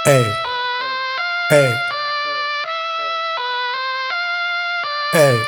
Ey, ey, ey,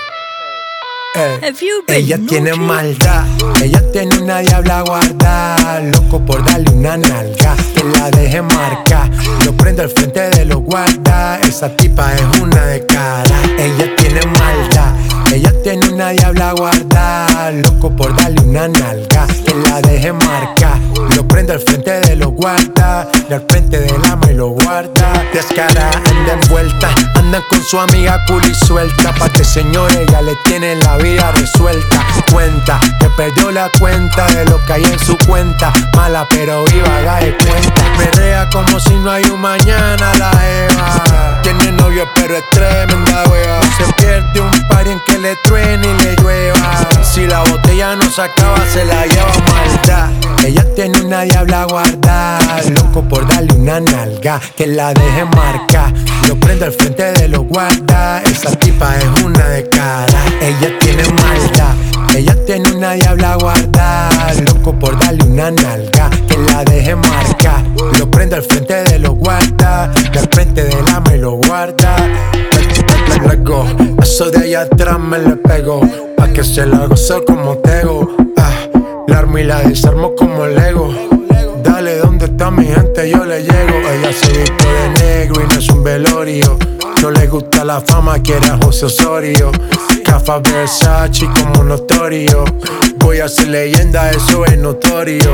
ey. Ella tiene maldad, ella tiene una diabla guarda, loco por darle una nalga, que la deje marcar. Lo prendo al frente de los guardas, esa tipa es una de cara. Ella tiene maldad, ella tiene una diabla guarda, loco por darle una nalga, que la deje marcar. Lo prendo al frente de los guardas, y al frente del ama y lo guarda. Descara, anda envuelta, andan con su amiga cool y suelta. Pa' que señores ya le tienen la vida resuelta. Cuenta, que perdió la cuenta de lo que hay en su cuenta. Mala pero viva, haga de cuenta. Perrea como si no hay un mañana la Eva. Tiene novio pero es tremenda wea. Se pierde un party en que le truene y le llueva. Si la botella no se acaba se la lleva maldad. Ella tiene una diabla guarda, loco por darle una nalga, que la deje marcar. Lo prendo al frente de los guardas, esa tipa es una de cara. Ella tiene maldad, ella tiene una diabla guarda, loco por darle una nalga, que la deje marcar. Lo prendo al frente de los guardas, y al frente del ama y lo guarda. Let go, eso de allá atrás me le pego, pa' que se la gozo como tego. La armo y la desarmo como Lego. Dale, ¿dónde está mi gente? Yo le llego. Ella se viste de negro y no es un velorio. No le gusta la fama, quiere a José Osorio. Cafa Versace como notorio. Voy a ser leyenda, eso es notorio.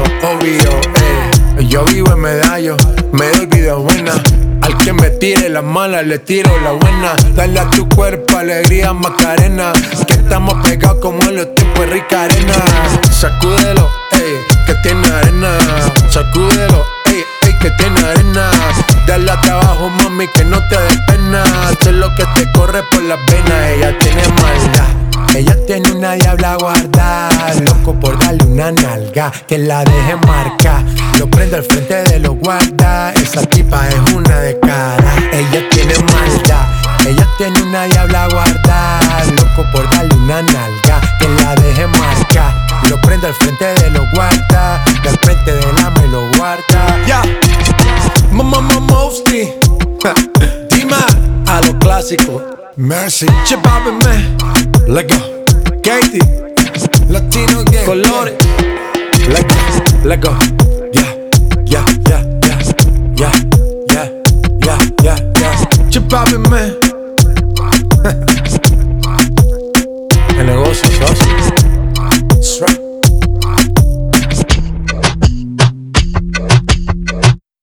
Obvio, yo vivo en medallo, me doy vida buena. Al que me tire la mala, le tiro la buena. Dale a tu cuerpo alegría, Macarena. Que estamos pegados como en los tiempos de Rica Arena. Sacúdelo, ey, que tiene arena. Sacúdelo, ey, ey, que tiene arena. Dale a trabajo, mami, que no te dé pena. Esto es lo que te corre por las venas. Ella tiene maldad, ella tiene una diabla guarda, loco por darle una nalga, que la deje marcar. Lo prendo al frente de los guardas, esa tipa es una de cara. Ella tiene maldad, ella tiene una diabla guarda, loco por darle una nalga, que la deje marcar. Lo prendo al frente de los guardas, y al frente del ama y lo guarda. Ya, Mosty, Dima, a lo clásico. Mercy, Chipapi, man, let go. Katie, Latino Gang, Colores, let go, let go. Yeah, yeah, yeah, yeah, yeah, yeah, yeah, yeah, yeah. Chipapi, man. el negocio socio.